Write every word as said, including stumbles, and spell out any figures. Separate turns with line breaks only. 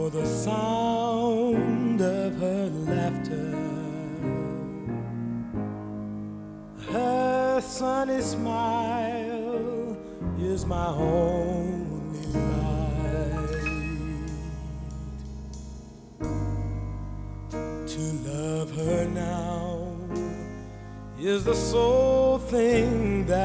for the sound of her laughter, her sunny smile is my only light. To love her now is the sole thing that